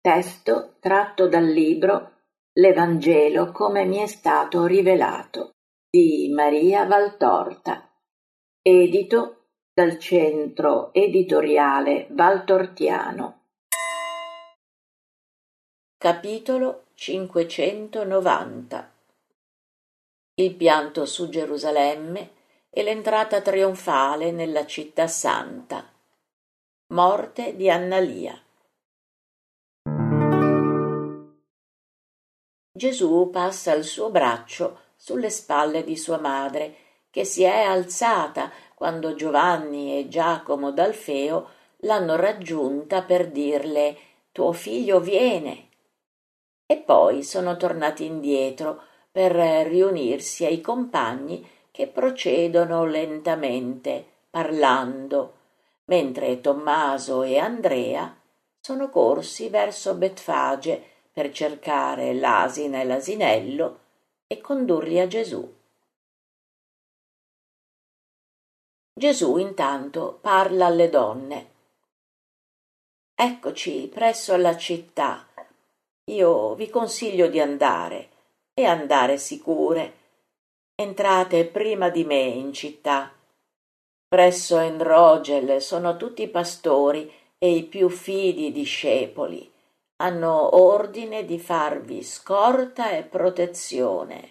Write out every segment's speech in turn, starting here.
Testo tratto dal libro L'Evangelo come mi è stato rivelato di Maria Valtorta, edito dal Centro Editoriale Valtortiano. Capitolo 590. Il pianto su Gerusalemme e l'entrata trionfale nella città santa. Morte di Annalia. Gesù passa il suo braccio sulle spalle di sua madre, che si è alzata quando Giovanni e Giacomo d'Alfeo l'hanno raggiunta per dirle: «Tuo figlio viene». E poi sono tornati indietro per riunirsi ai compagni che procedono lentamente, parlando, mentre Tommaso e Andrea sono corsi verso Betfage per cercare l'asina e l'asinello e condurli a Gesù. Gesù intanto parla alle donne. «Eccoci presso alla città. Io vi consiglio di andare, e andare sicure. Entrate prima di me in città. Presso Enrogel sono tutti pastori e i più fidi discepoli. Hanno ordine di farvi scorta e protezione».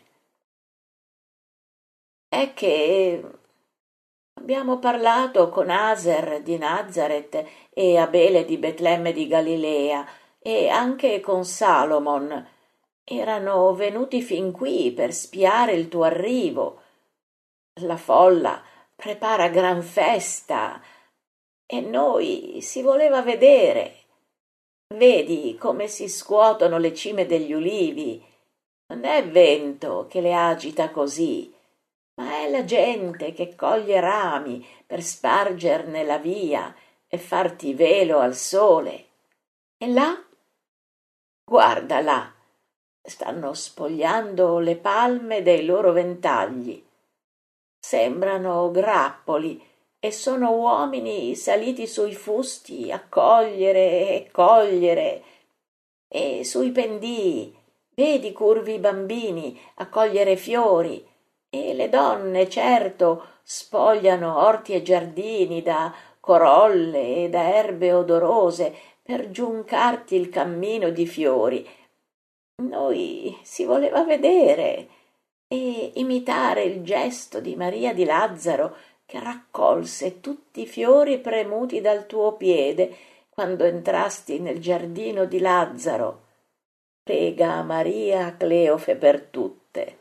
È che abbiamo parlato con Aser di Nazaret e Abele di Betlemme di Galilea e anche con Salomon. Erano venuti fin qui per spiare il tuo arrivo. La folla prepara gran festa e noi si voleva vedere. Vedi come si scuotono le cime degli ulivi. Non è vento che le agita così, ma è la gente che coglie rami per spargerne la via e farti velo al sole. E là? Guarda là, stanno spogliando le palme dei loro ventagli. Sembrano grappoli e sono uomini saliti sui fusti a cogliere e cogliere, e sui pendii vedi curvi bambini a cogliere fiori, e le donne, certo, spogliano orti e giardini da corolle e da erbe odorose per giuncarti il cammino di fiori. Noi si voleva vedere e imitare il gesto di Maria di Lazzaro, che raccolse tutti i fiori premuti dal tuo piede quando entrasti nel giardino di Lazzaro. Prega Maria Cleofe per tutte.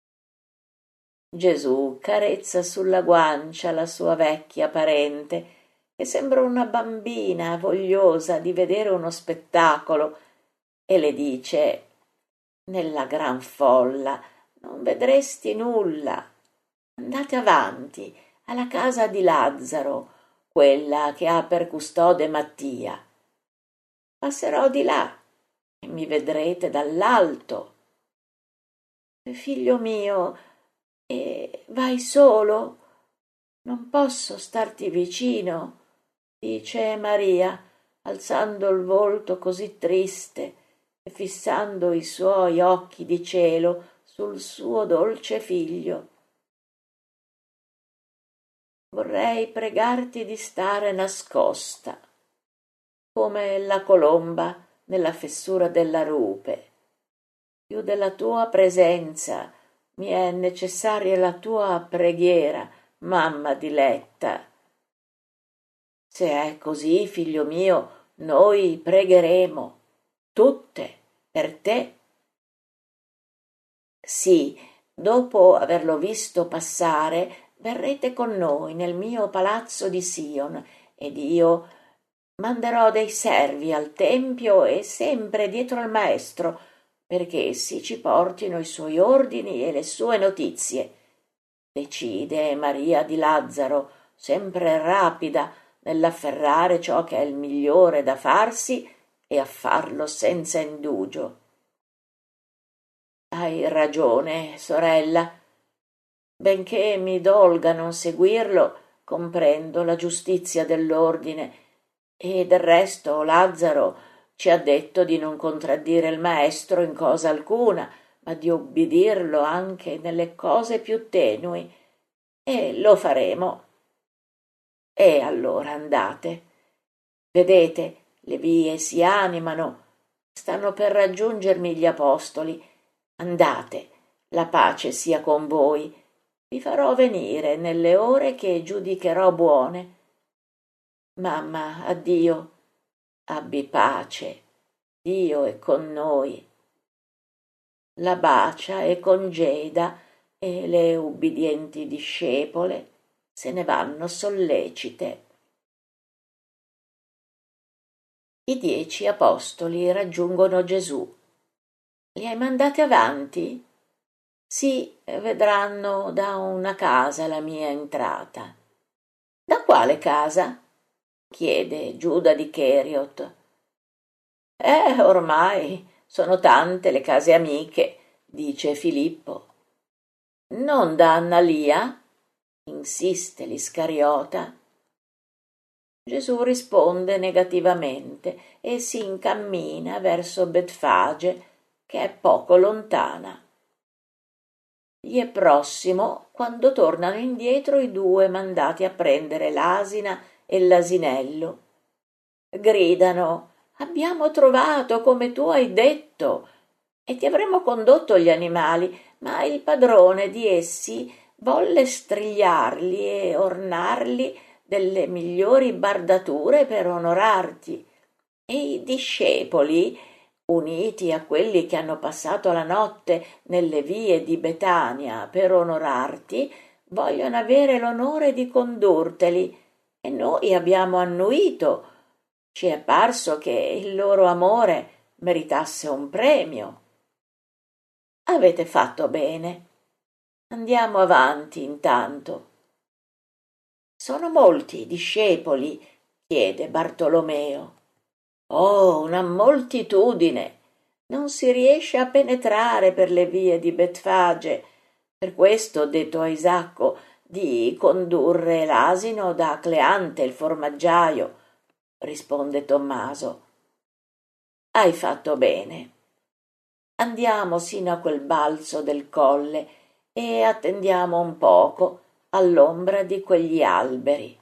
Gesù carezza sulla guancia la sua vecchia parente, che sembra una bambina vogliosa di vedere uno spettacolo, e le dice: «Nella gran folla non vedresti nulla. Andate avanti alla casa di Lazzaro, quella che ha per custode Mattia. Passerò di là e mi vedrete dall'alto». «Figlio mio, e vai solo? Non posso starti vicino», dice Maria, alzando il volto così triste e fissando i suoi occhi di cielo sul suo dolce figlio. «Vorrei pregarti di stare nascosta, come la colomba nella fessura della rupe. Più della tua presenza mi è necessaria la tua preghiera, mamma diletta». «Se è così, figlio mio, noi pregheremo, tutte, per te». «Sì, dopo averlo visto passare, verrete con noi nel mio palazzo di Sion, ed io manderò dei servi al tempio e sempre dietro al maestro, perché essi ci portino i suoi ordini e le sue notizie. Decide Maria di Lazzaro, sempre rapida nell'afferrare ciò che è il migliore da farsi e a farlo senza indugio». «Hai ragione, sorella. Benché mi dolga non seguirlo, comprendo la giustizia dell'ordine, e del resto Lazzaro ci ha detto di non contraddire il maestro in cosa alcuna, ma di ubbidirlo anche nelle cose più tenui, e lo faremo. E allora andate. Vedete, le vie si animano, stanno per raggiungermi gli apostoli. Andate, la pace sia con voi. Vi farò venire nelle ore che giudicherò buone. Mamma, addio. Abbi pace. Dio è con noi. La bacia e congeda e le ubbidienti discepole se ne vanno sollecite. I 10 apostoli raggiungono Gesù. Li hai mandati avanti? Sì, vedranno da una casa la mia entrata. Da quale casa? Chiede Giuda di Cheriot. Ormai sono tante le case amiche, dice Filippo. Non da Annalia? Insiste l'Iscariota. Gesù risponde negativamente e si incammina verso Betfage, che è poco lontana. Gli è prossimo quando tornano indietro i 2 mandati a prendere l'asina e l'asinello. Gridano: «Abbiamo trovato come tu hai detto e ti avremmo condotto gli animali, ma il padrone di essi volle strigliarli e ornarli delle migliori bardature per onorarti. E i discepoli, uniti a quelli che hanno passato la notte nelle vie di Betania per onorarti, vogliono avere l'onore di condurteli, e noi abbiamo annuito. Ci è parso che il loro amore meritasse un premio. Avete fatto bene. Andiamo avanti intanto». «Sono molti i discepoli?» chiede Bartolomeo. «Oh, una moltitudine! Non si riesce a penetrare per le vie di Betfage. Per questo ho detto a Isacco di condurre l'asino da Cleante, il formaggiaio», risponde Tommaso. «Hai fatto bene. Andiamo sino a quel balzo del colle e attendiamo un poco all'ombra di quegli alberi».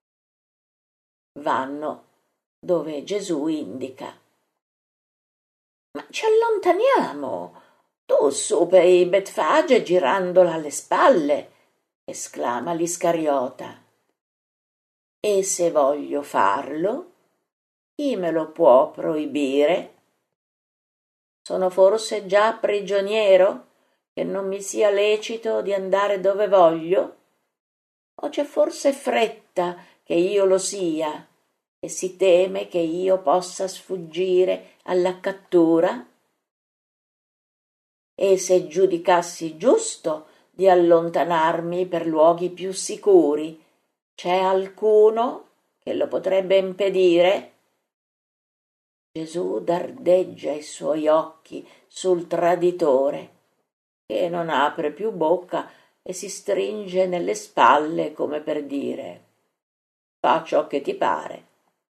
Vanno dove Gesù indica. «Ma ci allontaniamo! Tu su per i Betfage girandola alle spalle!» esclama l'Iscariota. «E se voglio farlo, chi me lo può proibire? Sono forse già prigioniero, che non mi sia lecito di andare dove voglio? O c'è forse fretta che io lo sia, e si teme che io possa sfuggire alla cattura? E se giudicassi giusto di allontanarmi per luoghi più sicuri, c'è alcuno che lo potrebbe impedire?» Gesù dardeggia i suoi occhi sul traditore, che non apre più bocca e si stringe nelle spalle come per dire: «Fa ciò che ti pare».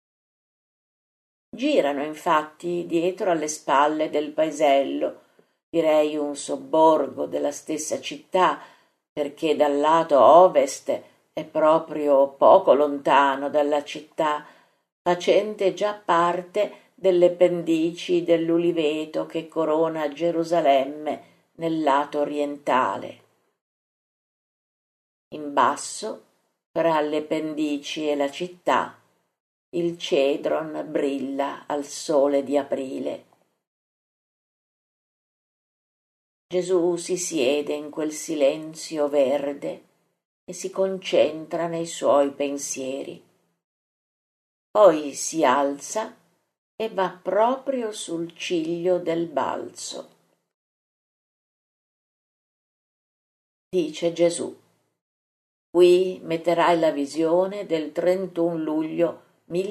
Girano infatti dietro alle spalle del paesello, direi un sobborgo della stessa città, perché dal lato ovest è proprio poco lontano dalla città, facente già parte delle pendici dell'Uliveto che corona Gerusalemme nel lato orientale. In basso, fra le pendici e la città, il cedron brilla al sole di aprile. Gesù si siede in quel silenzio verde e si concentra nei suoi pensieri. Poi si alza e va proprio sul ciglio del balzo. Dice Gesù: «Qui metterai la visione del 31 luglio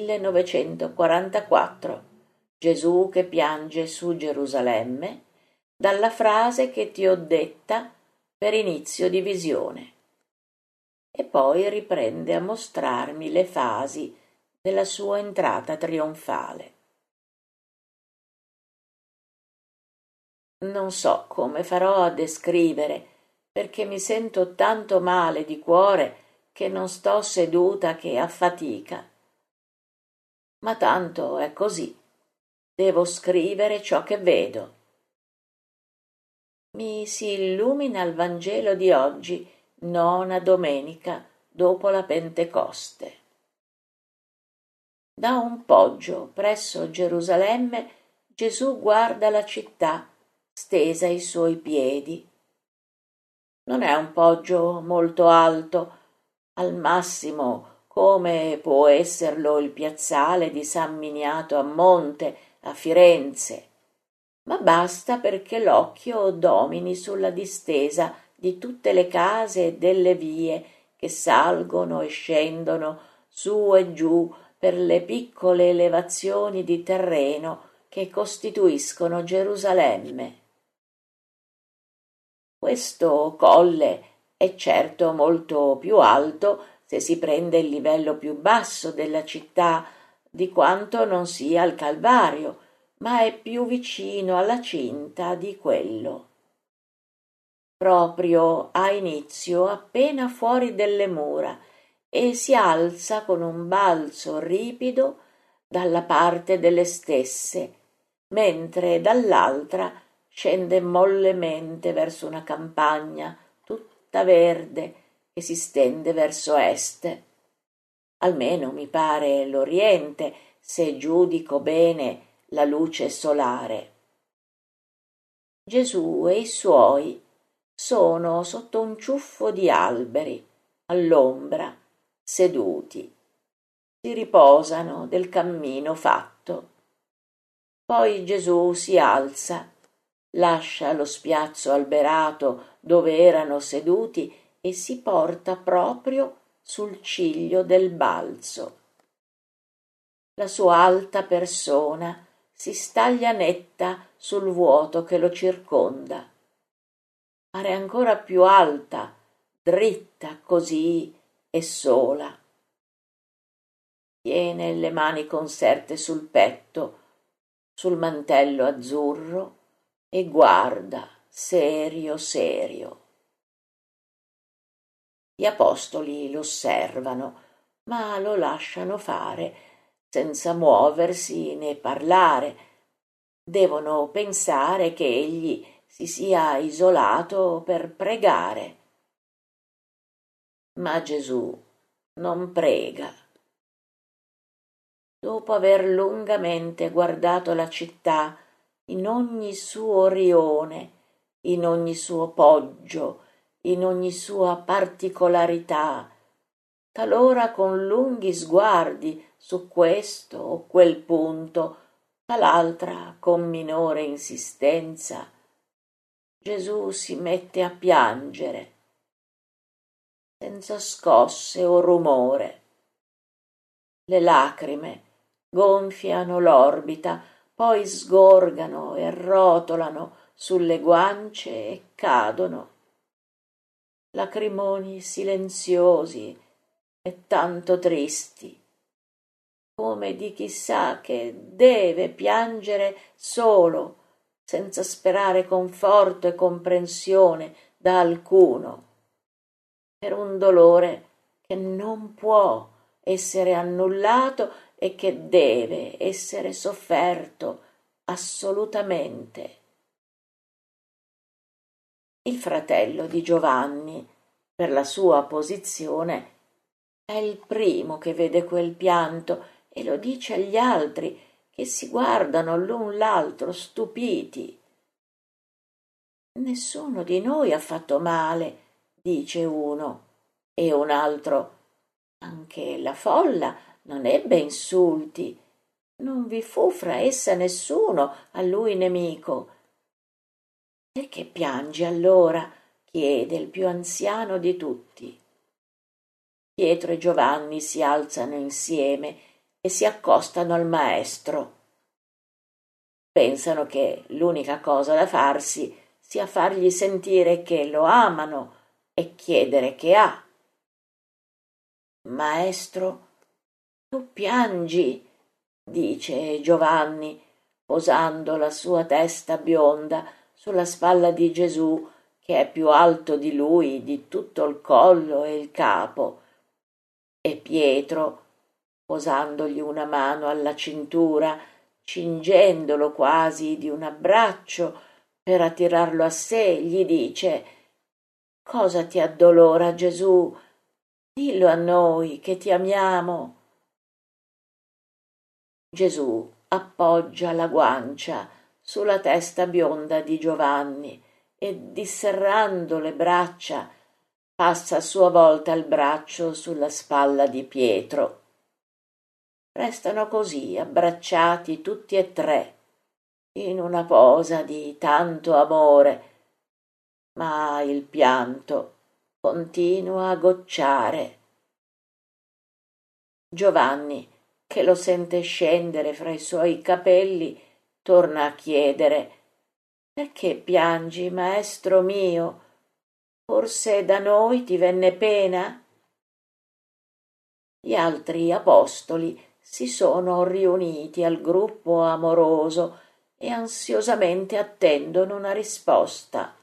1944, Gesù che piange su Gerusalemme, dalla frase che ti ho detta per inizio di visione». E poi riprende a mostrarmi le fasi della sua entrata trionfale. Non so come farò a descrivere, perché mi sento tanto male di cuore che non sto seduta che a fatica. Ma tanto è così. Devo scrivere ciò che vedo. Mi si illumina il Vangelo di oggi, nona domenica dopo la Pentecoste. Da un poggio presso Gerusalemme Gesù guarda la città stesa ai suoi piedi. Non è un poggio molto alto, al massimo come può esserlo il piazzale di San Miniato a Monte a Firenze, ma basta perché l'occhio domini sulla distesa di tutte le case e delle vie che salgono e scendono su e giù per le piccole elevazioni di terreno che costituiscono Gerusalemme. Questo colle è certo molto più alto se si prende il livello più basso della città di quanto non sia il Calvario, ma è più vicino alla cinta di quello. Proprio a inizio appena fuori delle mura e si alza con un balzo ripido dalla parte delle stesse, mentre dall'altra scende mollemente verso una campagna tutta verde che si stende verso est. Almeno mi pare l'Oriente, se giudico bene la luce solare. Gesù e i suoi sono sotto un ciuffo di alberi, all'ombra, seduti. Si riposano del cammino fatto. Poi Gesù si alza, lascia lo spiazzo alberato dove erano seduti e si porta proprio sul ciglio del balzo. La sua alta persona si staglia netta sul vuoto che lo circonda. Pare ancora più alta, dritta così e sola. Tiene le mani conserte sul petto, sul mantello azzurro e guarda serio serio. Gli apostoli lo osservano, ma lo lasciano fare senza muoversi né parlare. Devono pensare che egli si sia isolato per pregare. Ma Gesù non prega. Dopo aver lungamente guardato la città in ogni suo rione, in ogni suo poggio, in ogni sua particolarità, talora con lunghi sguardi su questo o quel punto, tal'altra con minore insistenza, Gesù si mette a piangere, senza scosse o rumore. Le lacrime gonfiano l'orbita, poi sgorgano e rotolano sulle guance e cadono. Lacrimoni silenziosi e tanto tristi, come di chissà che deve piangere solo, senza sperare conforto e comprensione da alcuno, per un dolore che non può essere annullato e che deve essere sofferto assolutamente. Il fratello di Giovanni, per la sua posizione, è il primo che vede quel pianto e lo dice agli altri che si guardano l'un l'altro stupiti. Nessuno di noi ha fatto male, dice uno, e un altro, anche la folla non ebbe insulti, non vi fu fra essa nessuno a lui nemico. Perché piangi allora? Chiede il più anziano di tutti. Pietro e Giovanni si alzano insieme e si accostano al maestro. Pensano che l'unica cosa da farsi sia fargli sentire che lo amano e chiedere che ha. Maestro, tu piangi, dice Giovanni, posando la sua testa bionda sulla spalla di Gesù, che è più alto di lui di tutto il collo e il capo, e Pietro, posandogli una mano alla cintura, cingendolo quasi di un abbraccio per attirarlo a sé, gli dice: «Cosa ti addolora, Gesù? Dillo a noi che ti amiamo». Gesù appoggia la guancia sulla testa bionda di Giovanni e, disserrando le braccia, passa a sua volta il braccio sulla spalla di Pietro. Restano così abbracciati tutti e tre, in una posa di tanto amore, ma il pianto continua a gocciare. Giovanni, che lo sente scendere fra i suoi capelli, torna a chiedere: «Perché piangi, maestro mio? Forse da noi ti venne pena?» Gli altri apostoli si sono riuniti al gruppo amoroso e ansiosamente attendono una risposta.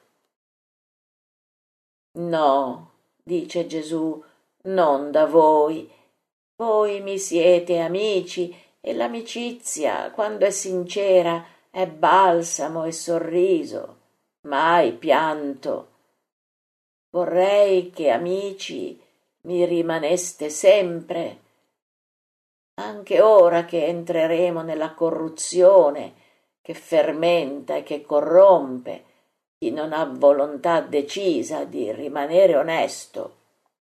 «No», dice Gesù, «non da voi. Voi mi siete amici e l'amicizia, quando è sincera, è balsamo e sorriso, mai pianto. Vorrei che amici mi rimaneste sempre, anche ora che entreremo nella corruzione che fermenta e che corrompe chi non ha volontà decisa di rimanere onesto».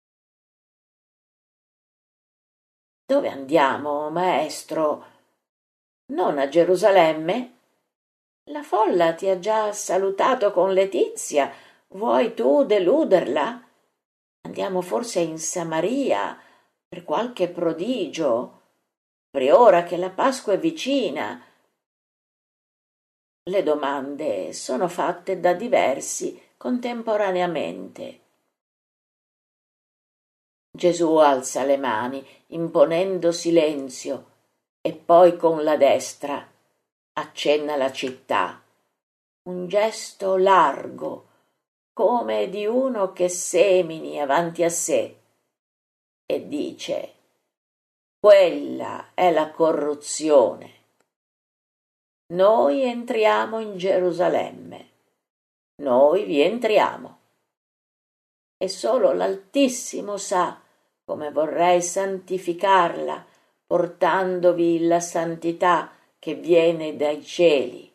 «Dove andiamo, maestro? Non a Gerusalemme? La folla ti ha già salutato con letizia. Vuoi tu deluderla? Andiamo forse in Samaria per qualche prodigio, ora che la Pasqua è vicina». Le domande sono fatte da diversi contemporaneamente. Gesù alza le mani, imponendo silenzio, e poi con la destra accenna la città. Un gesto largo, come di uno che semini avanti a sé, e dice: «Quella è la corruzione. Noi entriamo in Gerusalemme, noi vi entriamo, e solo l'Altissimo sa come vorrei santificarla, portandovi la santità che viene dai cieli.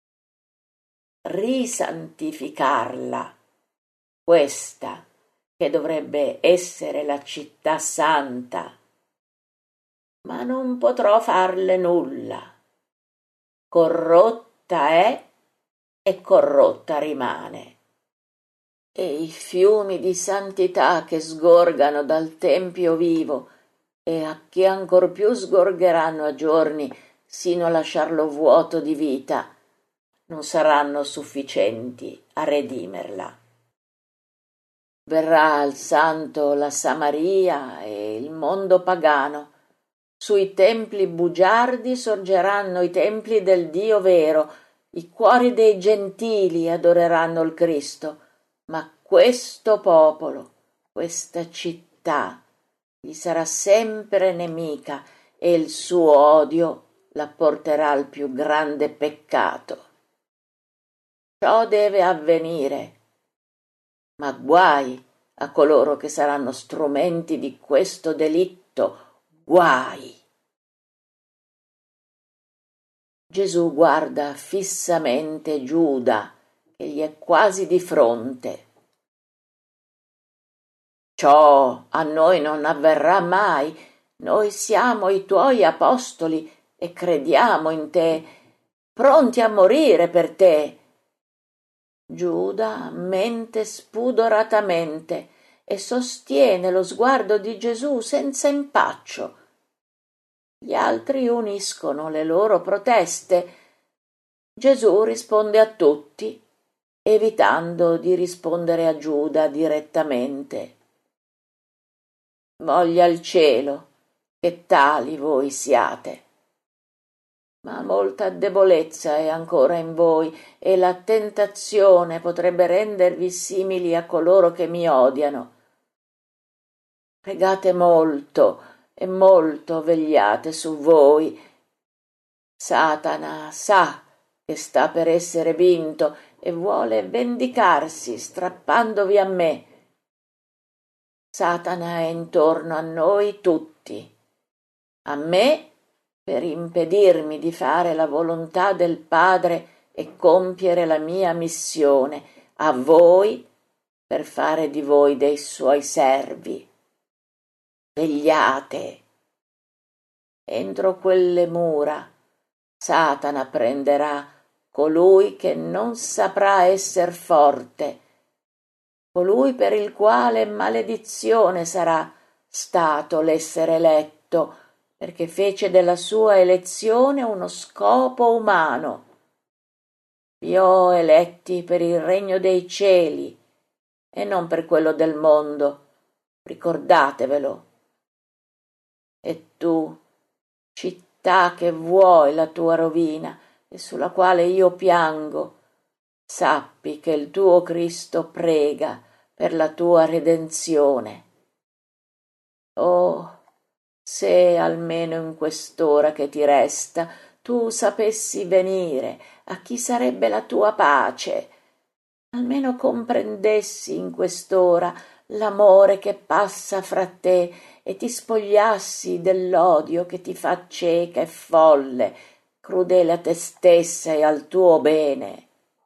Risantificarla, questa che dovrebbe essere la città santa, ma non potrò farle nulla. Corrotta è e corrotta rimane. E i fiumi di santità che sgorgano dal Tempio vivo e a che ancor più sgorgeranno a giorni sino a lasciarlo vuoto di vita, non saranno sufficienti a redimerla. Verrà al santo la Samaria e il mondo pagano. Sui templi bugiardi sorgeranno i templi del Dio vero, i cuori dei gentili adoreranno il Cristo, ma questo popolo, questa città, gli sarà sempre nemica e il suo odio la porterà al più grande peccato. Ciò deve avvenire, ma guai a coloro che saranno strumenti di questo delitto, guai. Gesù guarda fissamente Giuda, che gli è quasi di fronte. «Ciò a noi non avverrà mai. Noi siamo i tuoi apostoli e crediamo in te, pronti a morire per te». Giuda mente spudoratamente e sostiene lo sguardo di Gesù senza impaccio. Gli altri uniscono le loro proteste. Gesù risponde a tutti, evitando di rispondere a Giuda direttamente. «Voglia il cielo che tali voi siate». ma molta debolezza è ancora in voi e la tentazione potrebbe rendervi simili a coloro che mi odiano. Pregate molto e molto vegliate su voi. Satana sa che sta per essere vinto e vuole vendicarsi strappandovi a me. Satana è intorno a noi tutti, a me per impedirmi di fare la volontà del Padre e compiere la mia missione, a voi per fare di voi dei suoi servi. Vegliate. Entro quelle mura Satana prenderà colui che non saprà esser forte, colui per il quale maledizione sarà stato l'essere eletto, perché fece della sua elezione uno scopo umano. Vi ho eletti per il regno dei cieli e non per quello del mondo, ricordatevelo. E tu, città che vuoi la tua rovina e sulla quale io piango, sappi che il tuo Cristo prega per la tua redenzione. Oh, se almeno in quest'ora che ti resta tu sapessi venire a chi sarebbe la tua pace, almeno comprendessi in quest'ora l'amore che passa fra te e ti spogliassi dell'odio che ti fa cieca e folle, crudele a te stessa e al tuo bene.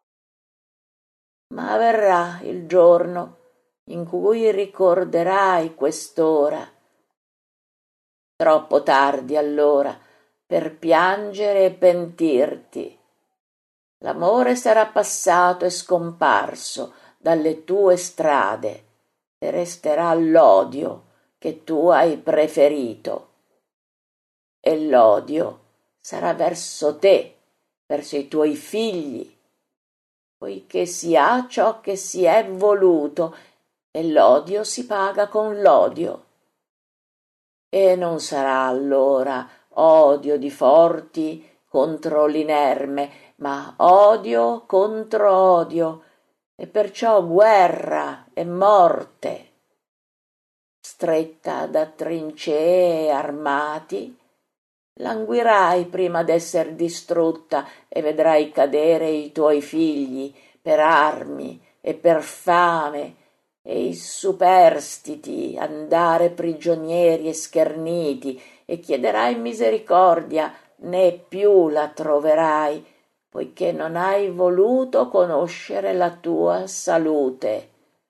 Ma verrà il giorno in cui ricorderai quest'ora. Troppo tardi allora per piangere e pentirti. L'amore sarà passato e scomparso dalle tue strade e resterà l'odio che tu hai preferito. E l'odio sarà verso te, verso i tuoi figli, poiché si ha ciò che si è voluto e l'odio si paga con l'odio. E non sarà allora odio di forti contro l'inerme, ma odio contro odio, e perciò guerra e morte. Stretta da trincee e armati, languirai prima d'esser distrutta e vedrai cadere i tuoi figli per armi e per fame e i superstiti andare prigionieri e scherniti e chiederai misericordia, né più la troverai, poiché non hai voluto conoscere la tua salute.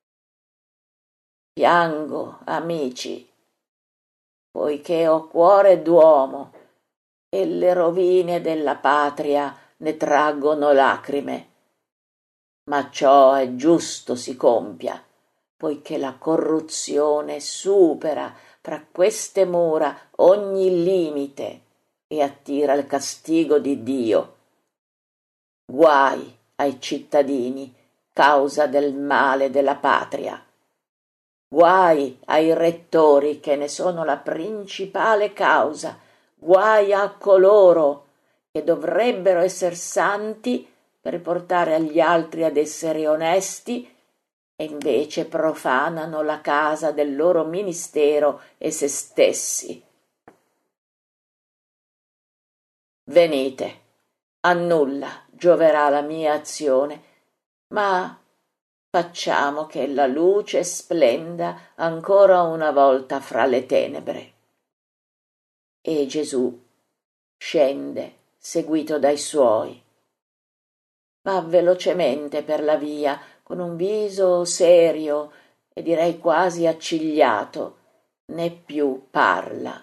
Piango, amici, poiché ho cuore d'uomo e le rovine della patria ne traggono lacrime. Ma ciò è giusto si compia, poiché la corruzione supera fra queste mura ogni limite e attira il castigo di Dio. Guai ai cittadini, causa del male della patria. Guai ai rettori che ne sono la principale causa. Guai a coloro che dovrebbero esser santi per portare agli altri ad essere onesti e invece profanano la casa del loro ministero e se stessi. Venite, a nulla gioverà la mia azione, ma facciamo che la luce splenda ancora una volta fra le tenebre. E Gesù scende seguito dai suoi. Va velocemente per la via con un viso serio e direi quasi accigliato, né più parla.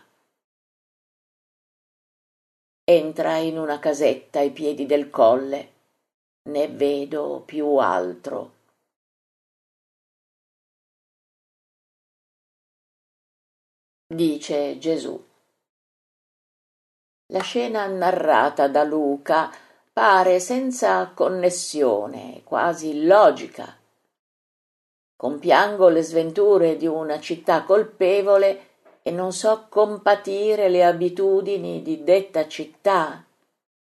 Entra in una casetta ai piedi del colle, ne vedo più altro. Dice Gesù. La scena narrata da Luca pare senza connessione, quasi illogica. Compiango le sventure di una città colpevole e non so compatire le abitudini di detta città.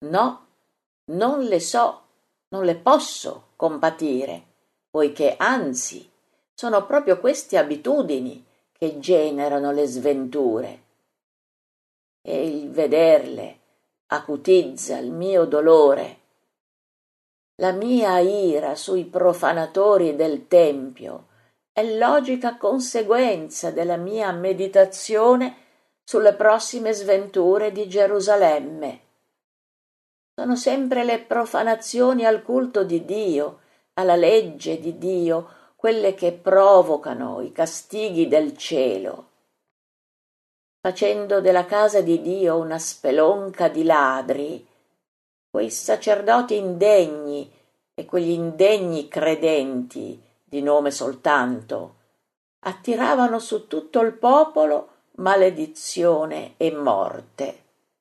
No, non le so, non le posso compatire, poiché anzi sono proprio queste abitudini che generano le sventure. E il vederle acutizza il mio dolore. La mia ira sui profanatori del Tempio è logica conseguenza della mia meditazione sulle prossime sventure di Gerusalemme. Sono sempre le profanazioni al culto di Dio, alla legge di Dio, quelle che provocano i castighi del cielo. Facendo della casa di Dio una spelonca di ladri, quei sacerdoti indegni e quegli indegni credenti, di nome soltanto, attiravano su tutto il popolo maledizione e morte.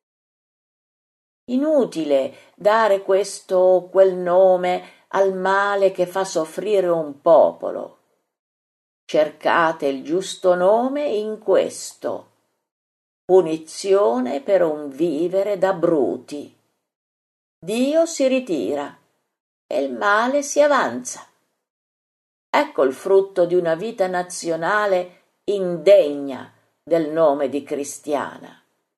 Inutile dare questo o quel nome al male che fa soffrire un popolo. Cercate il giusto nome in questo: punizione per un vivere da bruti. Dio si ritira e il male si avanza. Ecco il frutto di una vita nazionale indegna del nome di cristiana.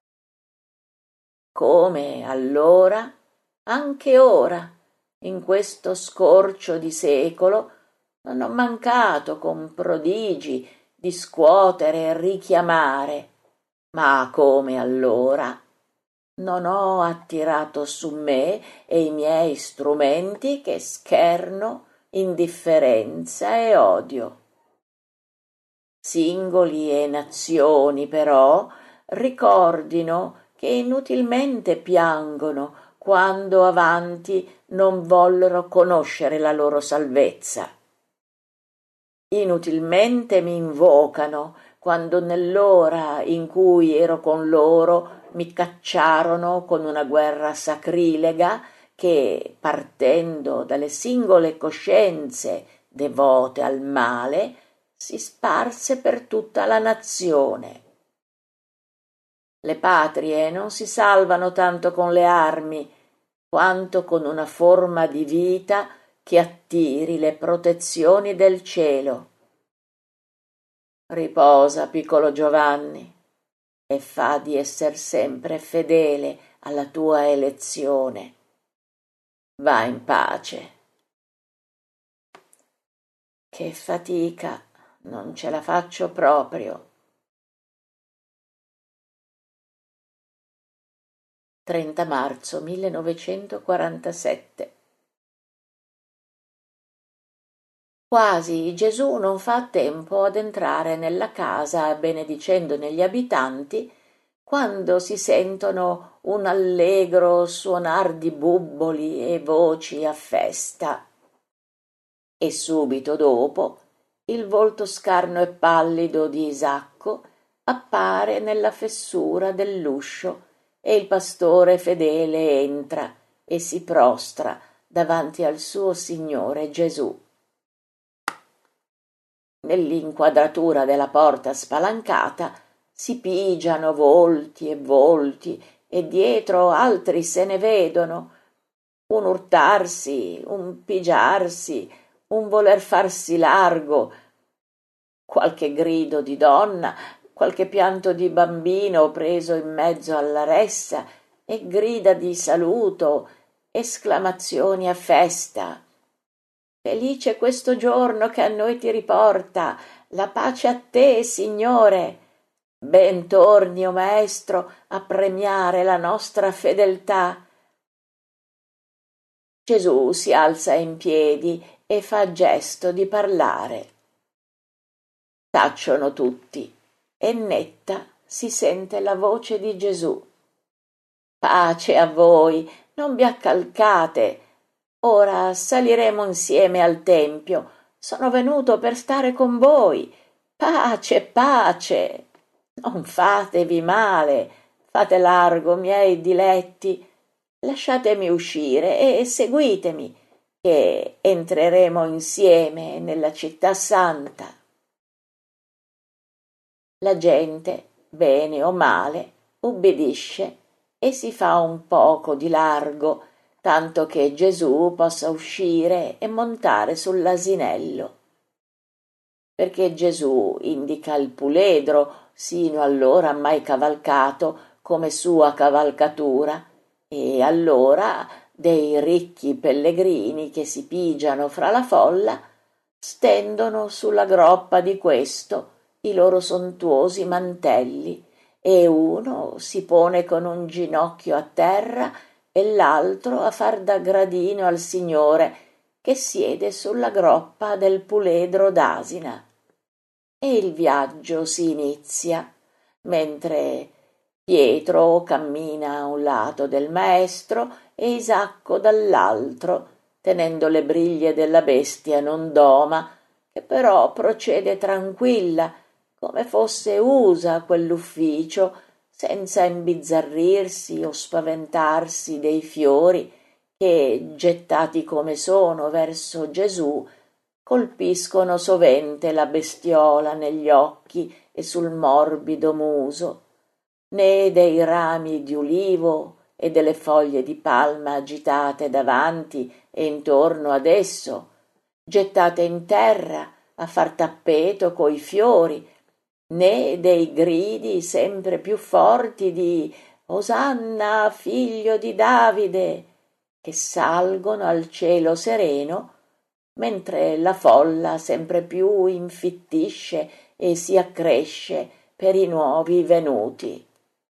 Come allora, anche ora, in questo scorcio di secolo, non ho mancato con prodigi di scuotere e richiamare, ma come allora non ho attirato su me e i miei strumenti che scherno, indifferenza e odio. Singoli e nazioni, però, ricordino che inutilmente piangono quando avanti non vollero conoscere la loro salvezza. Inutilmente mi invocano quando nell'ora in cui ero con loro mi cacciarono con una guerra sacrilega che, partendo dalle singole coscienze devote al male, si sparse per tutta la nazione. Le patrie non si salvano tanto con le armi, quanto con una forma di vita che attiri le protezioni del cielo. Riposa, piccolo Giovanni, e fa di esser sempre fedele alla tua elezione. Va in pace. Che fatica, non ce la faccio proprio. 30 marzo 1947. Quasi Gesù non fa a tempo ad entrare nella casa benedicendone gli abitanti, quando si sentono un allegro suonar di bubboli e voci a festa. E subito dopo il volto scarno e pallido di Isacco appare nella fessura dell'uscio e il pastore fedele entra e si prostra davanti al suo Signore Gesù. Nell'inquadratura della porta spalancata si pigiano volti e dietro altri se ne vedono, un urtarsi, un pigiarsi, un voler farsi largo, qualche grido di donna, qualche pianto di bambino preso in mezzo alla ressa e grida di saluto, esclamazioni a festa. Felice questo giorno che a noi ti riporta, la pace a te, Signore. Ben torni, o Maestro, a premiare la nostra fedeltà. Gesù si alza in piedi e fa gesto di parlare. Tacciono tutti e netta si sente la voce di Gesù. Pace a voi, non vi accalcate. Ora saliremo insieme al Tempio. Sono venuto per stare con voi. Pace, pace. Non fatevi male. Fate largo, miei diletti. Lasciatemi uscire e seguitemi, che entreremo insieme nella città santa. La gente, bene o male, ubbidisce e si fa un poco di largo, tanto che Gesù possa uscire e montare sull'asinello. Perché Gesù indica il puledro, sino allora mai cavalcato, come sua cavalcatura, e allora dei ricchi pellegrini che si pigiano fra la folla stendono sulla groppa di questo i loro sontuosi mantelli, e uno si pone con un ginocchio a terra e l'altro a far da gradino al Signore che siede sulla groppa del puledro d'asina. E il viaggio si inizia, mentre Pietro cammina a un lato del maestro e Isacco dall'altro, tenendo le briglie della bestia non doma, che però procede tranquilla, come fosse usa quell'ufficio, senza imbizzarrirsi o spaventarsi dei fiori che, gettati come sono verso Gesù, colpiscono sovente la bestiola negli occhi e sul morbido muso, né dei rami di ulivo e delle foglie di palma agitate davanti e intorno ad esso, gettate in terra a far tappeto coi fiori, né dei gridi sempre più forti di Osanna, figlio di Davide, che salgono al cielo sereno, mentre la folla sempre più infittisce e si accresce per i nuovi venuti.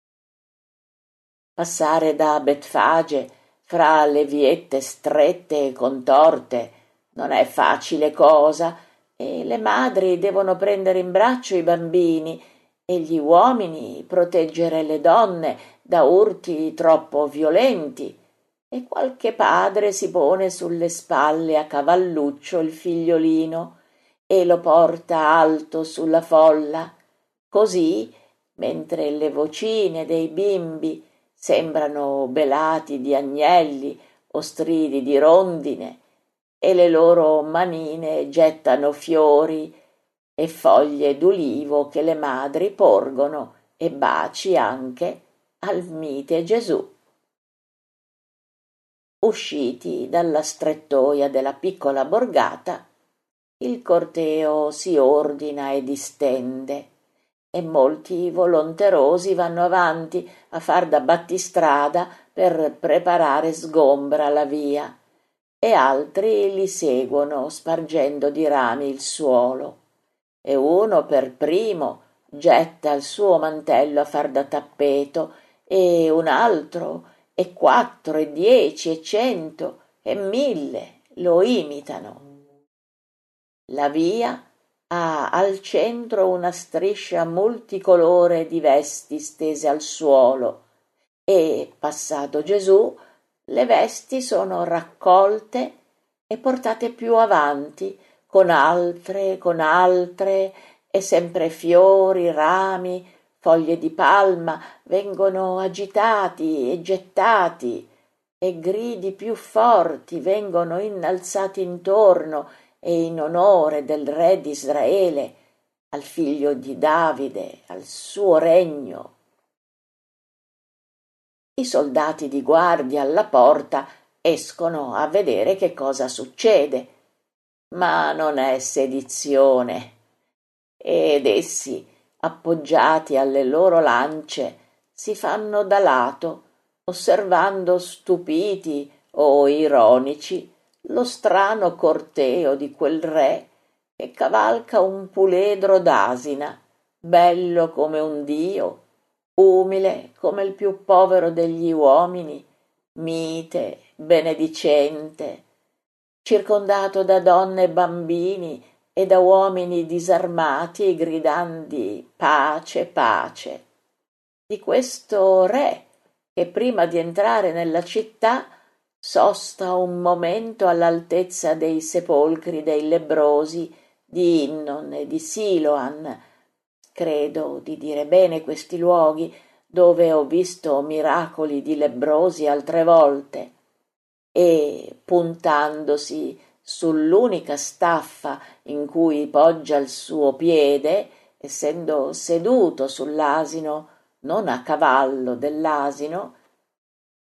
Passare da Betfage fra le viette strette e contorte non è facile cosa, e le madri devono prendere in braccio i bambini e gli uomini proteggere le donne da urti troppo violenti, e qualche padre si pone sulle spalle a cavalluccio il figliolino e lo porta alto sulla folla, così, mentre le vocine dei bimbi sembrano belati di agnelli o stridi di rondine, e le loro manine gettano fiori e foglie d'ulivo che le madri porgono, e baci anche al mite Gesù. Usciti dalla strettoia della piccola borgata, il corteo si ordina e distende, e molti volonterosi vanno avanti a far da battistrada per preparare sgombra la via, e altri li seguono spargendo di rami il suolo, e uno per primo getta il suo mantello a far da tappeto, e un altro, e 4 e 10 e 100 e 1000 lo imitano. La via ha al centro una striscia multicolore di vesti stese al suolo, e, passato Gesù, le vesti sono raccolte e portate più avanti, con altre, e sempre fiori, rami, foglie di palma vengono agitati e gettati, e gridi più forti vengono innalzati intorno e in onore del re d'Israele, al figlio di Davide, al suo regno. I soldati di guardia alla porta escono a vedere che cosa succede, ma non è sedizione, ed essi, appoggiati alle loro lance, si fanno da lato, osservando stupiti o ironici lo strano corteo di quel re che cavalca un puledro d'asina, bello come un dio, umile come il più povero degli uomini, mite, benedicente, circondato da donne e bambini e da uomini disarmati e gridandi pace, pace. Di questo re che prima di entrare nella città sosta un momento all'altezza dei sepolcri dei lebbrosi di Innon e di Siloan. Credo di dire bene questi luoghi, dove ho visto miracoli di lebbrosi altre volte, e puntandosi sull'unica staffa in cui poggia il suo piede, essendo seduto sull'asino, non a cavallo dell'asino,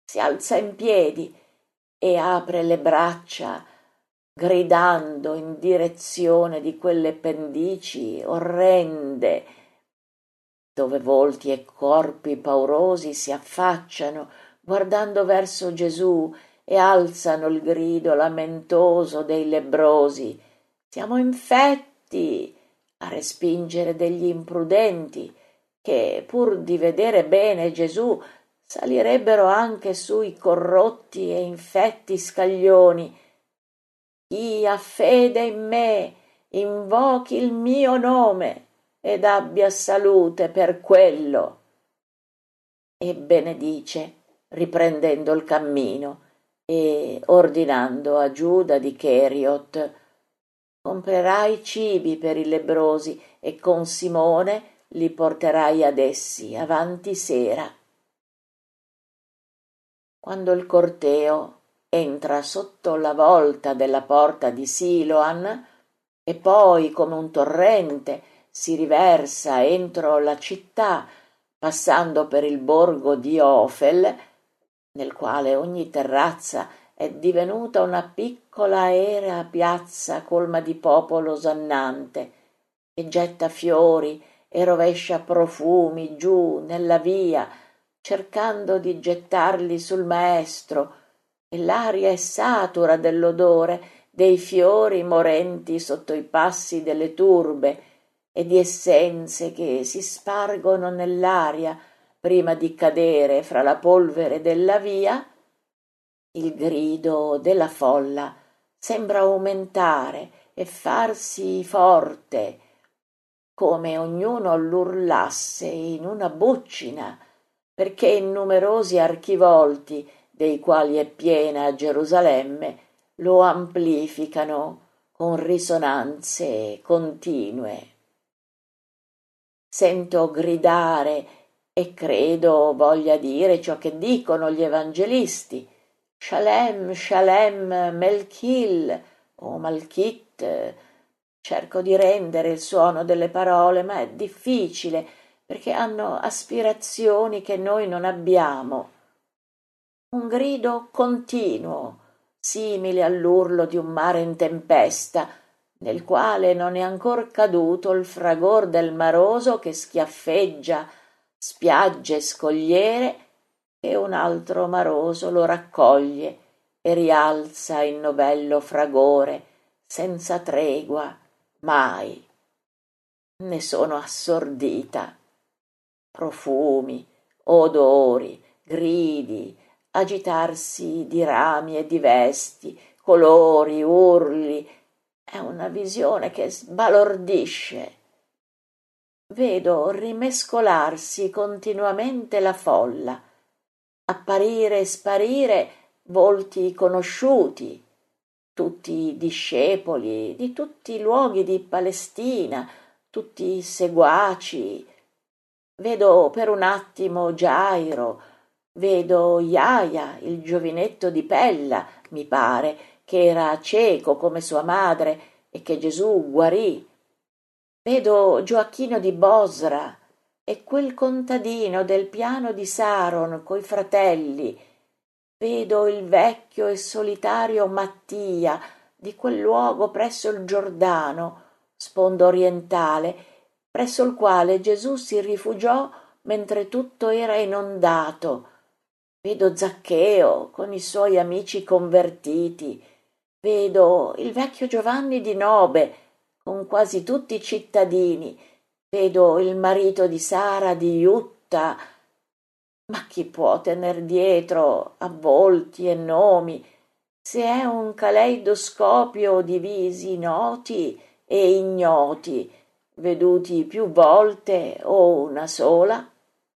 si alza in piedi e apre le braccia, gridando in direzione di quelle pendici orrende, dove volti e corpi paurosi si affacciano, guardando verso Gesù, e alzano il grido lamentoso dei lebbrosi. Siamo infetti, a respingere degli imprudenti, che pur di vedere bene Gesù salirebbero anche sui corrotti e infetti scaglioni. Chi ha fede in me invochi il mio nome ed abbia salute per quello. E benedice, riprendendo il cammino e ordinando a Giuda di Cheriot: comprerai cibi per i lebbrosi e con Simone li porterai ad essi avanti sera. Quando il corteo entra sotto la volta della porta di Siloan e poi come un torrente si riversa entro la città, passando per il borgo di Ofel, nel quale ogni terrazza è divenuta una piccola aerea piazza colma di popolo osannante, che getta fiori e rovescia profumi giù nella via, cercando di gettarli sul maestro, e l'aria è satura dell'odore dei fiori morenti sotto i passi delle turbe e di essenze che si spargono nell'aria prima di cadere fra la polvere della via. Il grido della folla sembra aumentare e farsi forte, come ognuno l'urlasse in una buccina, perché in numerosi archivolti, dei quali è piena Gerusalemme, lo amplificano con risonanze continue. Sento gridare, e credo voglia dire ciò che dicono gli evangelisti: Shalem, Shalem, Melchil o Malchit. Cerco di rendere il suono delle parole, ma è difficile, perché hanno aspirazioni che noi non abbiamo. Un grido continuo, simile all'urlo di un mare in tempesta, nel quale non è ancor caduto il fragor del maroso che schiaffeggia spiagge e scogliere, e un altro maroso lo raccoglie e rialza in novello fragore, senza tregua, mai. Ne sono assordita. Profumi, odori, gridi, agitarsi di rami e di vesti, colori, urli. È una visione che sbalordisce. Vedo rimescolarsi continuamente la folla, apparire e sparire volti conosciuti, tutti discepoli di tutti i luoghi di Palestina, tutti seguaci. Vedo per un attimo Gairo, vedo Iaia, il giovinetto di Pella, mi pare, che era cieco come sua madre e che Gesù guarì. Vedo Gioacchino di Bosra e quel contadino del piano di Saron coi fratelli. Vedo il vecchio e solitario Mattia di quel luogo presso il Giordano, sponda orientale, presso il quale Gesù si rifugiò mentre tutto era inondato. Vedo Zaccheo con i suoi amici convertiti. Vedo il vecchio Giovanni di Nobe con quasi tutti i cittadini. Vedo il marito di Sara di Iutta. Ma chi può tener dietro a volti e nomi, se è un caleidoscopio di visi noti e ignoti, veduti più volte o una sola?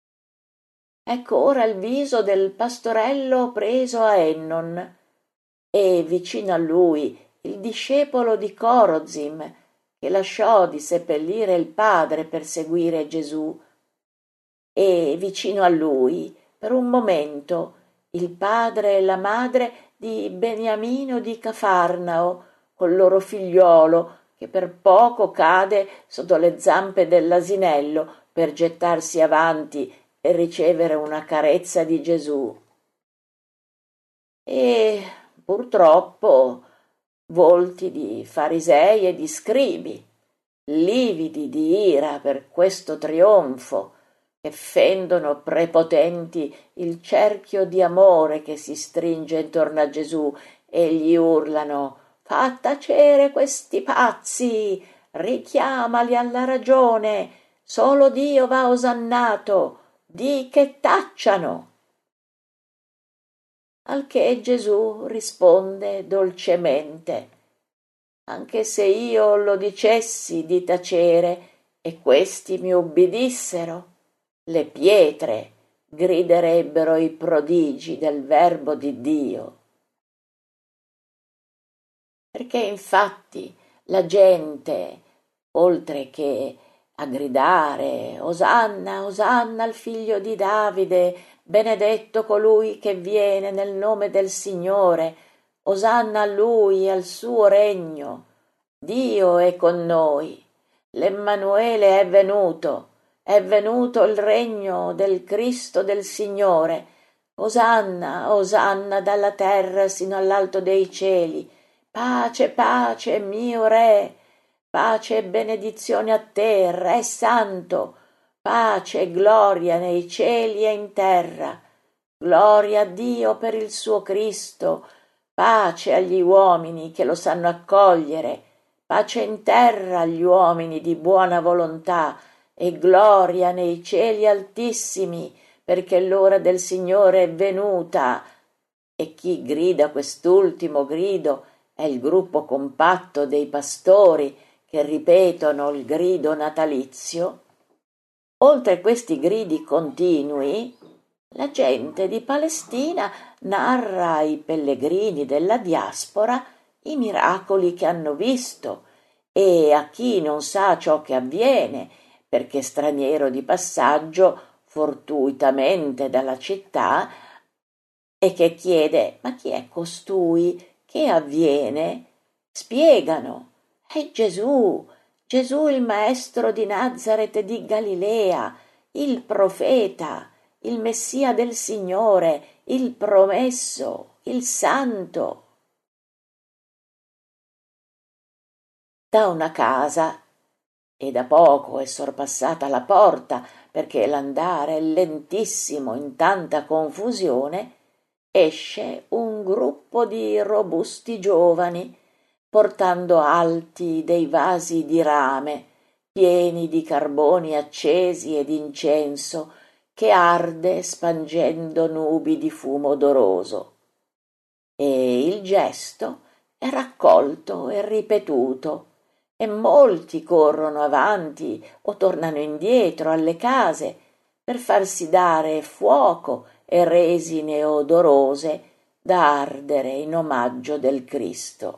Ecco ora il viso del pastorello preso a Ennon, e vicino a lui il discepolo di Corozim, che lasciò di seppellire il padre per seguire Gesù, e vicino a lui, per un momento, il padre e la madre di Beniamino di Cafarnao, col loro figliuolo, che per poco cade sotto le zampe dell'asinello per gettarsi avanti e ricevere una carezza di Gesù. e purtroppo volti di farisei e di scribi, lividi di ira per questo trionfo, che fendono prepotenti il cerchio di amore che si stringe intorno a Gesù e gli urlano: «Fa tacere questi pazzi, richiamali alla ragione, solo Dio va osannato, di che tacciano!» Al che Gesù risponde dolcemente: «Anche se io lo dicessi di tacere e questi mi ubbidissero, le pietre griderebbero i prodigi del verbo di Dio». Perché infatti la gente, oltre che a gridare «Osanna, Osanna al figlio di Davide, benedetto colui che viene nel nome del Signore, Osanna a lui e al suo regno, Dio è con noi, l'Emmanuele è venuto il regno del Cristo del Signore, Osanna, Osanna dalla terra sino all'alto dei cieli, pace, pace, mio Re, pace e benedizione a te, Re Santo, pace e gloria nei cieli e in terra, gloria a Dio per il suo Cristo, pace agli uomini che lo sanno accogliere, pace in terra agli uomini di buona volontà e gloria nei cieli altissimi, perché l'ora del Signore è venuta. E chi grida quest'ultimo grido è il gruppo compatto dei pastori che ripetono il grido natalizio. Oltre questi gridi continui, la gente di Palestina narra ai pellegrini della diaspora i miracoli che hanno visto, e a chi non sa ciò che avviene, perché straniero di passaggio fortuitamente dalla città, e che chiede: «Ma chi è costui? Che avviene?» Spiegano: «È Gesù, Gesù il maestro di Nazaret di Galilea, il profeta, il Messia del Signore, il promesso, il santo». Da una casa, e da poco è sorpassata la porta perché l'andare è lentissimo in tanta confusione, esce un gruppo di robusti giovani, portando alti dei vasi di rame, pieni di carboni accesi ed incenso, che arde spangendo nubi di fumo odoroso. E il gesto è raccolto e ripetuto, e molti corrono avanti o tornano indietro alle case per farsi dare fuoco e resine odorose da ardere in omaggio del Cristo.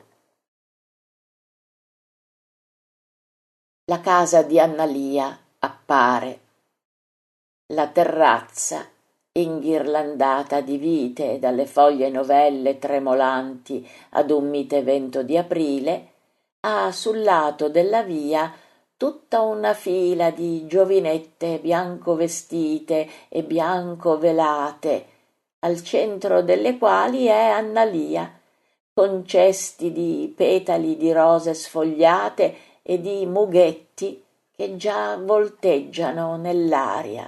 La casa di Annalia appare. La terrazza, inghirlandata di vite dalle foglie novelle tremolanti ad un mite vento di aprile, ha sul lato della via tutta una fila di giovinette bianco vestite e bianco velate, al centro delle quali è Annalia, con cesti di petali di rose sfogliate e di mughetti che già volteggiano nell'aria.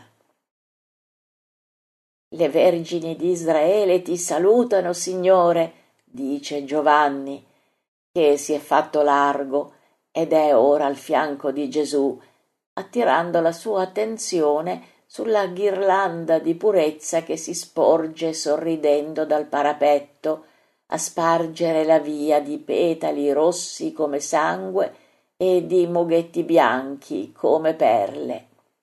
«Le vergini di Israele ti salutano, Signore», dice Giovanni, che si è fatto largo ed è ora al fianco di Gesù, attirando la sua attenzione sulla ghirlanda di purezza che si sporge sorridendo dal parapetto a spargere la via di petali rossi come sangue e di mughetti bianchi come perle.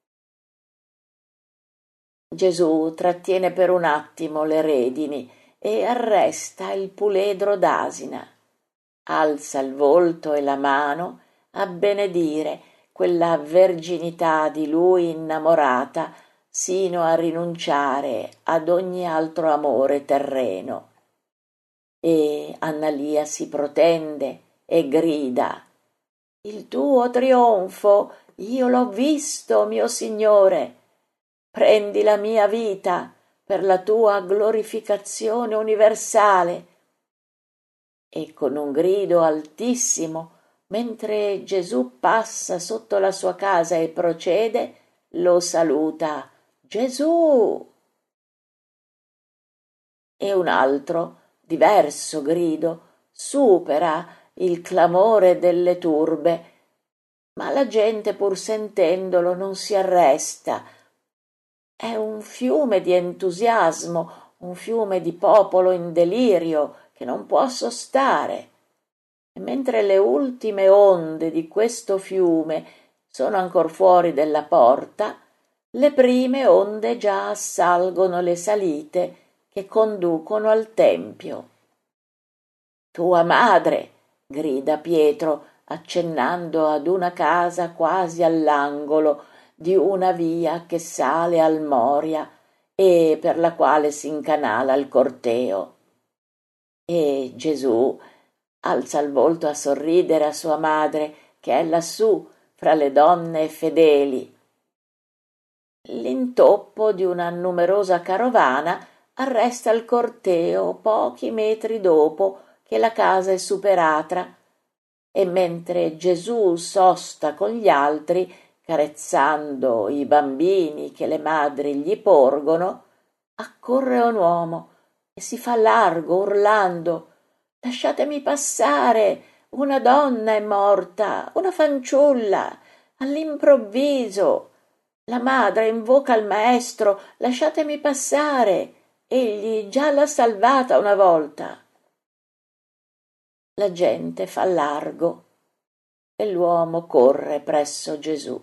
Gesù trattiene per un attimo le redini e arresta il puledro d'asina, alza il volto e la mano a benedire quella verginità di lui innamorata sino a rinunciare ad ogni altro amore terreno. E Annalia si protende e grida: «Il tuo trionfo io l'ho visto, mio Signore. Prendi la mia vita, per la tua glorificazione universale. E con un grido altissimo, mentre Gesù passa sotto la sua casa e procede, lo saluta: Gesù! E un altro, diverso grido supera il clamore delle turbe, ma la gente, pur sentendolo, non si arresta. È un fiume di entusiasmo, un fiume di popolo in delirio che non può sostare. E mentre le ultime onde di questo fiume sono ancor fuori della porta, le prime onde già assalgono le salite che conducono al tempio. Tua madre, grida Pietro, accennando ad una casa quasi all'angolo di una via che sale al Moria e per la quale si incanala il corteo. E Gesù alza il volto a sorridere a sua madre, che è lassù fra le donne fedeli. L'intoppo di una numerosa carovana arresta il corteo pochi metri dopo che la casa è superata, e mentre Gesù sosta con gli altri, carezzando i bambini che le madri gli porgono, accorre un uomo e si fa largo urlando: «Lasciatemi passare! Una donna è morta, una fanciulla, all'improvviso! La madre invoca il maestro: lasciatemi passare! Egli già l'ha salvata una volta!» La gente fa largo e l'uomo corre presso Gesù.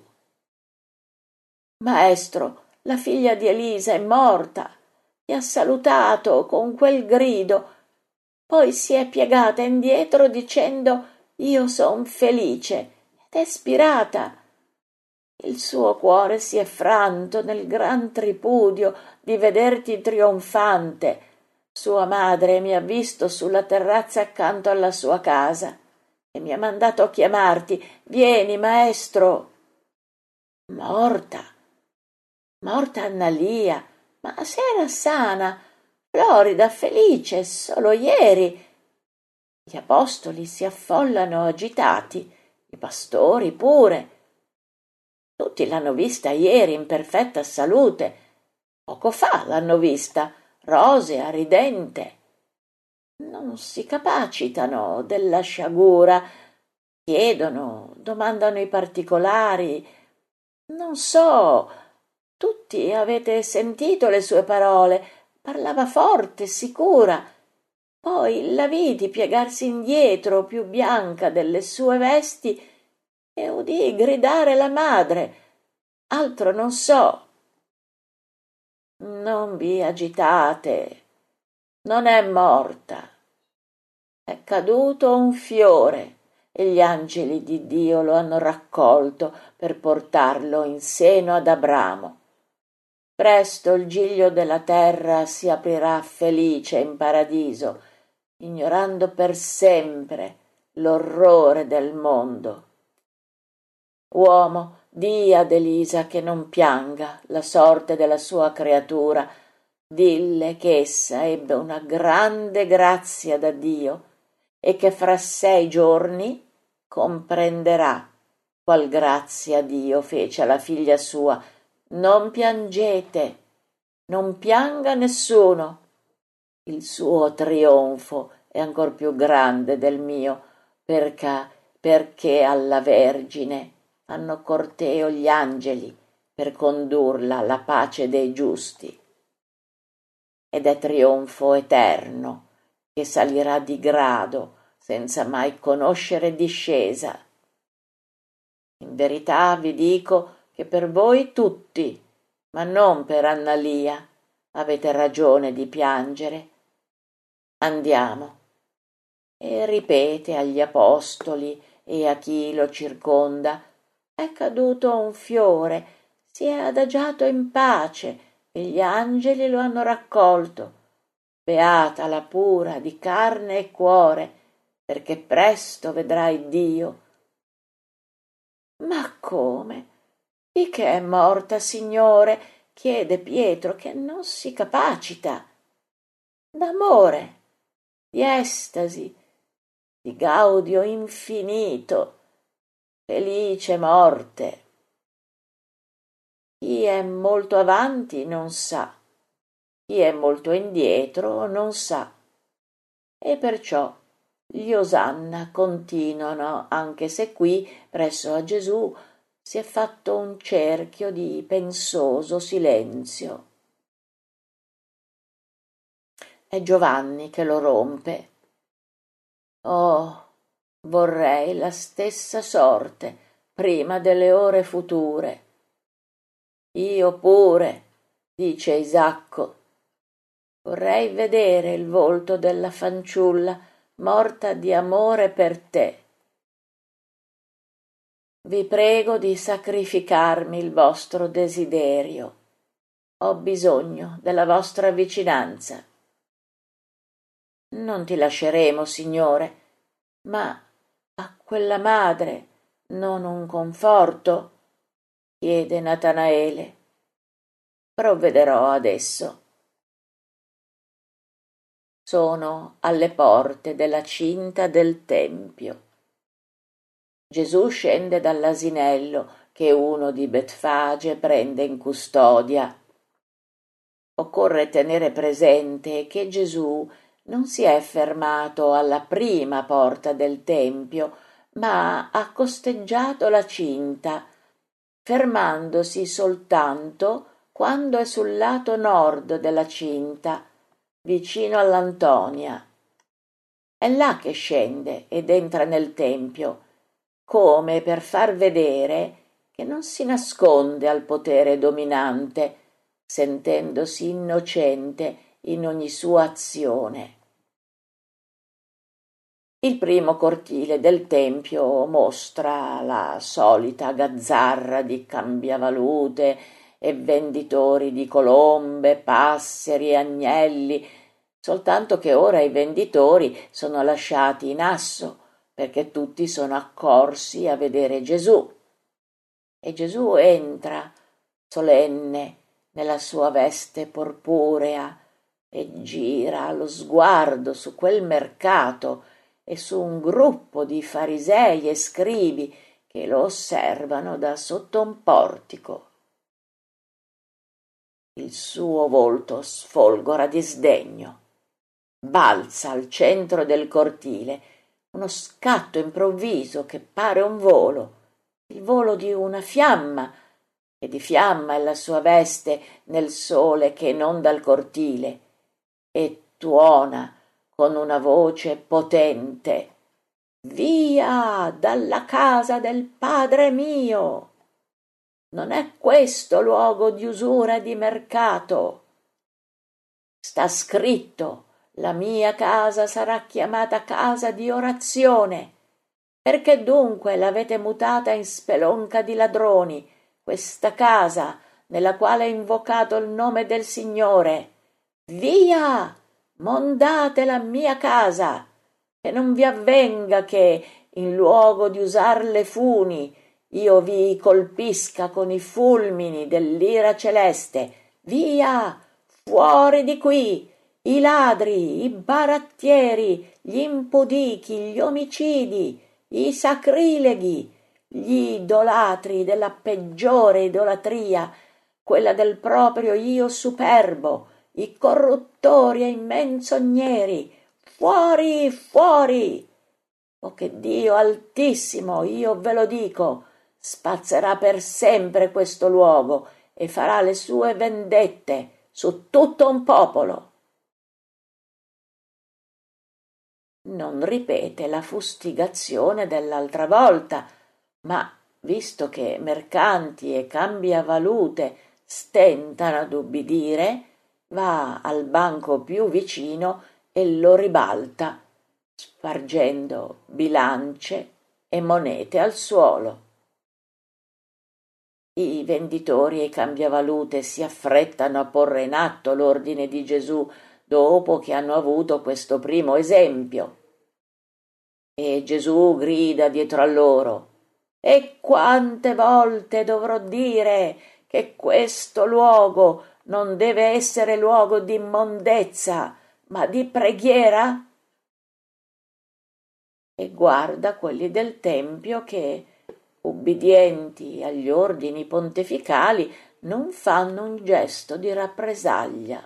«Maestro, la figlia di Elisa è morta!» Mi ha salutato con quel grido, poi si è piegata indietro dicendo: «Io son felice», ed è spirata. Il suo cuore si è franto nel gran tripudio di vederti trionfante. Sua madre mi ha visto sulla terrazza accanto alla sua casa e mi ha mandato a chiamarti. «Vieni, maestro!» Morta Annalia, ma se era sana, florida, felice, solo ieri. Gli apostoli si affollano agitati, i pastori pure. Tutti l'hanno vista ieri in perfetta salute. Poco fa l'hanno vista, rosea, ridente. Non si capacitano della sciagura, chiedono, domandano i particolari. Non so, tutti avete sentito le sue parole, parlava forte, sicura. Poi la vidi piegarsi indietro, più bianca delle sue vesti, e udii gridare la madre. Altro non so. Non vi agitate, non è morta. È caduto un fiore e gli angeli di Dio lo hanno raccolto per portarlo in seno ad Abramo. Presto il giglio della terra si aprirà felice in paradiso, ignorando per sempre l'orrore del mondo. Uomo, di ad Elisa che non pianga la sorte della sua creatura, dille che essa ebbe una grande grazia da Dio e che fra 6 giorni comprenderà qual grazia Dio fece alla figlia sua. Non piangete, non pianga nessuno. Il suo trionfo è ancor più grande del mio, perché alla Vergine fanno corteo gli angeli per condurla alla pace dei giusti. Ed è trionfo eterno che salirà di grado senza mai conoscere discesa. In verità vi dico che per voi tutti, ma non per Annalia, avete ragione di piangere. Andiamo. E ripete agli apostoli e a chi lo circonda: è caduto un fiore, si è adagiato in pace e gli angeli lo hanno raccolto. Beata la pura di carne e cuore, perché presto vedrai Dio. Ma come? Di che è morta, Signore? chiede Pietro, che non si capacita. D'amore, di estasi, di gaudio infinito, felice morte. Chi è molto avanti non sa, chi è molto indietro non sa. E perciò gli osanna continuano, anche se qui, presso a Gesù, si è fatto un cerchio di pensoso silenzio. È Giovanni che lo rompe. Oh, vorrei la stessa sorte prima delle ore future. Io pure, dice Isacco, vorrei vedere il volto della fanciulla morta di amore per te. Vi prego di sacrificarmi il vostro desiderio. Ho bisogno della vostra vicinanza. Non ti lasceremo, Signore, ma a quella madre non un conforto? Chiede Natanaele. Provvederò adesso. Sono alle porte della cinta del Tempio. Gesù scende dall'asinello che uno di Betfage prende in custodia. Occorre tenere presente che Gesù non si è fermato alla prima porta del Tempio, ma ha costeggiato la cinta, fermandosi soltanto quando è sul lato nord della cinta, vicino all'Antonia. È là che scende ed entra nel Tempio, come per far vedere che non si nasconde al potere dominante, sentendosi innocente in ogni sua azione. Il primo cortile del Tempio mostra la solita gazzarra di cambiavalute e venditori di colombe, passeri e agnelli, soltanto che ora i venditori sono lasciati in asso, perché tutti sono accorsi a vedere Gesù. E Gesù entra, solenne, nella sua veste porpurea, e gira lo sguardo su quel mercato e su un gruppo di farisei e scribi che lo osservano da sotto un portico. Il suo volto sfolgora di sdegno. Balza al centro del cortile uno scatto improvviso che pare un volo, il volo di una fiamma, e di fiamma è la sua veste nel sole che inonda il cortile, e tuona con una voce potente: via dalla casa del Padre mio! Non è questo luogo di usura e di mercato. Sta scritto: la mia casa sarà chiamata casa di orazione. Perché dunque l'avete mutata in spelonca di ladroni, questa casa nella quale è invocato il nome del Signore? Via! Mondate la mia casa, che non vi avvenga che, in luogo di usar le funi, io vi colpisca con i fulmini dell'ira celeste. Via! Fuori di qui! I ladri, i barattieri, gli impudichi, gli omicidi, i sacrileghi, gli idolatri della peggiore idolatria, quella del proprio io superbo, i corruttori e i menzogneri, fuori, fuori! O che Dio Altissimo, io ve lo dico, spazzerà per sempre questo luogo e farà le sue vendette su tutto un popolo. Non ripete la fustigazione dell'altra volta, ma, visto che mercanti e cambiavalute stentano ad ubbidire, va al banco più vicino e lo ribalta, spargendo bilance e monete al suolo. I venditori e i cambiavalute si affrettano a porre in atto l'ordine di Gesù dopo che hanno avuto questo primo esempio. E Gesù grida dietro a loro: e quante volte dovrò dire che questo luogo non deve essere luogo di immondezza, ma di preghiera? E guarda quelli del Tempio che, ubbidienti agli ordini pontificali, non fanno un gesto di rappresaglia.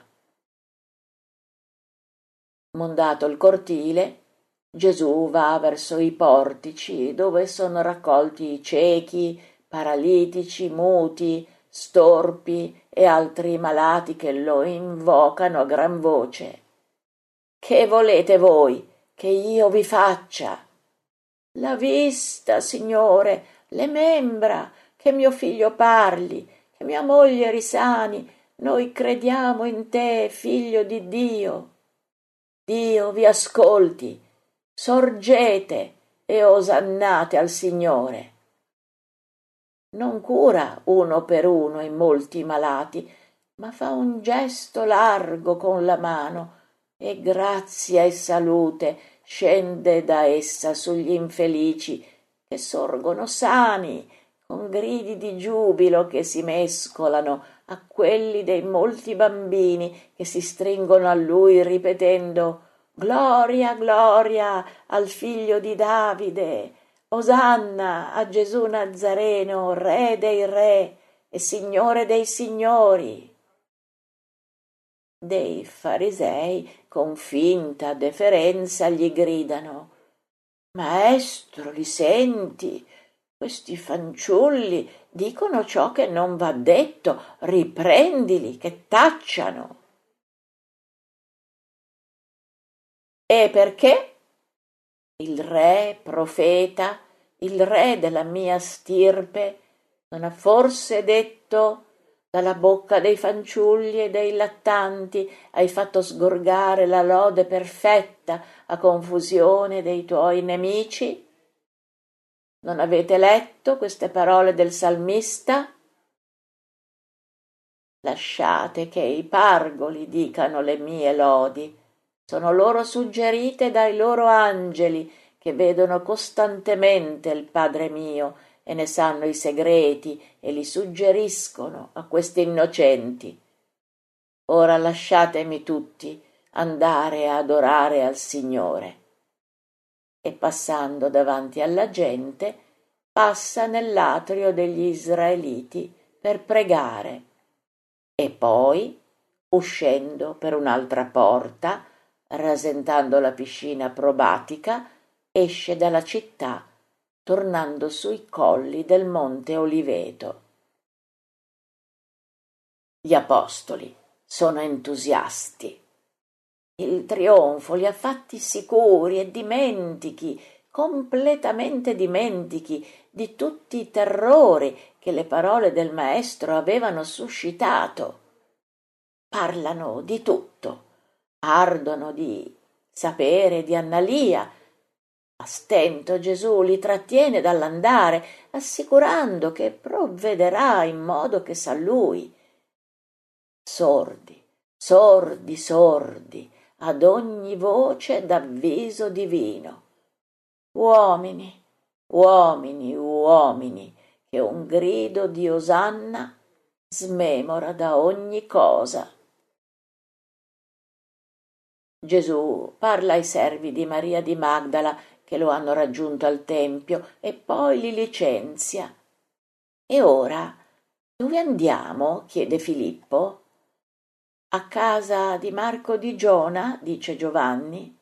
Mondato il cortile, Gesù va verso i portici dove sono raccolti i ciechi, paralitici, muti, storpi e altri malati che lo invocano a gran voce. Che volete voi che io vi faccia? La vista, Signore, le membra, che mio figlio parli, che mia moglie risani. Noi crediamo in te, figlio di Dio. Dio vi ascolti, sorgete e osannate al Signore. Non cura uno per uno i molti malati, ma fa un gesto largo con la mano e grazia e salute scende da essa sugli infelici che sorgono sani, con gridi di giubilo che si mescolano a quelli dei molti bambini che si stringono a lui ripetendo «Gloria, gloria al figlio di Davide! Osanna a Gesù Nazareno, Re dei re e Signore dei signori!» Dei farisei, con finta deferenza, gli gridano «Maestro, li senti? Questi fanciulli dicono ciò che non va detto, riprendili, che tacciano!» E perché? Il re, profeta, il re della mia stirpe, non ha forse detto dalla bocca dei fanciulli e dei lattanti hai fatto sgorgare la lode perfetta a confusione dei tuoi nemici? Non avete letto queste parole del salmista? Lasciate che i pargoli dicano le mie lodi. Sono loro suggerite dai loro angeli che vedono costantemente il Padre mio e ne sanno i segreti e li suggeriscono a questi innocenti. Ora lasciatemi tutti andare a adorare al Signore. E passando davanti alla gente, passa nell'atrio degli Israeliti per pregare e poi, uscendo per un'altra porta, rasentando la piscina probatica, esce dalla città, tornando sui colli del monte Oliveto. Gli apostoli sono entusiasti. Il trionfo li ha fatti sicuri e dimentichi, completamente dimentichi di tutti i terrori che le parole del maestro avevano suscitato. Parlano di tutto, ardono di sapere di Annalia. A stento Gesù li trattiene dall'andare, assicurando che provvederà in modo che sa lui. Sordi, sordi, sordi ad ogni voce d'avviso divino. Uomini, uomini, uomini, che un grido di osanna smemora da ogni cosa. Gesù parla ai servi di Maria di Magdala che lo hanno raggiunto al tempio e poi li licenzia. E ora dove andiamo? Chiede Filippo. A casa di Marco di Giona, dice Giovanni.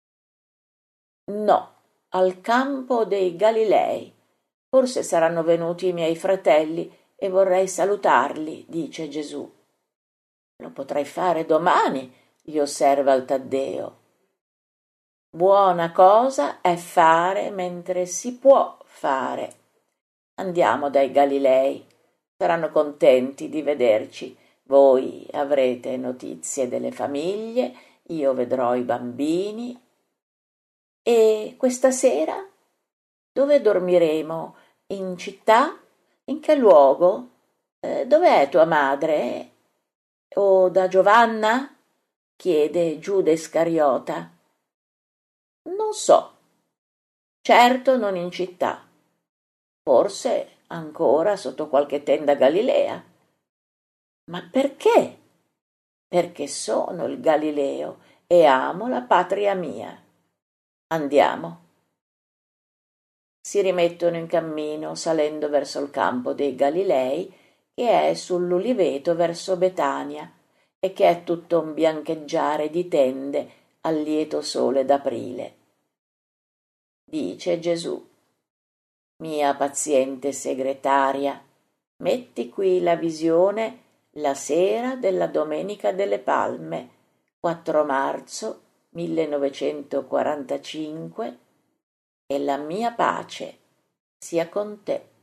No, al campo dei Galilei. Forse saranno venuti i miei fratelli e vorrei salutarli, dice Gesù. Lo potrai fare domani, gli osserva il Taddeo. Buona cosa è fare mentre si può fare. Andiamo dai Galilei. Saranno contenti di vederci. Voi avrete notizie delle famiglie, io vedrò i bambini. E questa sera? Dove dormiremo? In città? In che luogo? Dov'è tua madre? O da Giovanna? Chiede Giuda Iscariota. Non so. Certo non in città. Forse ancora sotto qualche tenda galilea. Ma perché? Perché sono il Galileo e amo la patria mia. Andiamo. Si rimettono in cammino salendo verso il campo dei Galilei, che è sull'Uliveto verso Betania e che è tutto un biancheggiare di tende al lieto sole d'aprile. Dice Gesù: mia paziente segretaria, metti qui la visione la sera della Domenica delle Palme, 4 marzo 1945, e la mia pace sia con te.